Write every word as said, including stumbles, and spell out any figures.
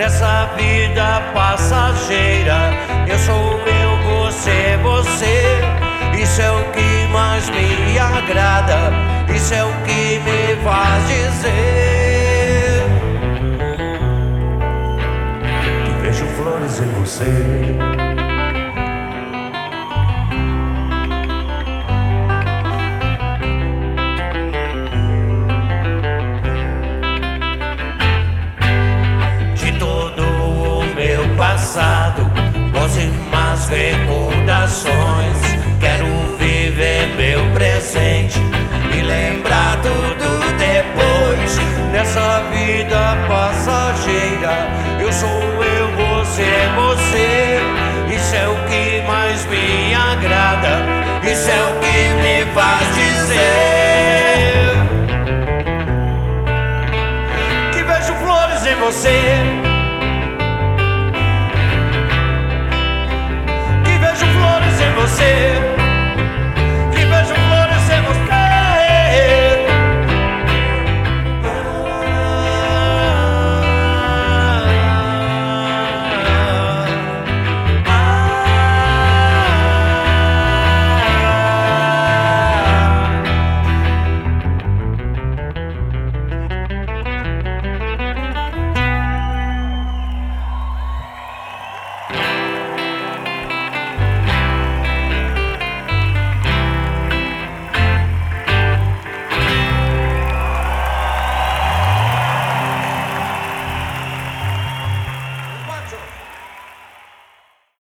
nessa vida passageira. Eu sou eu, você é você. Isso é o que mais me agrada, isso é o que me faz dizer que vejo flores em você. Passado, próximas recordações. Quero viver meu presente e lembrar tudo depois. Nessa vida passageira, eu sou eu, você é você. Isso é o que mais me agrada, isso é o que me faz dizer que vejo flores em você.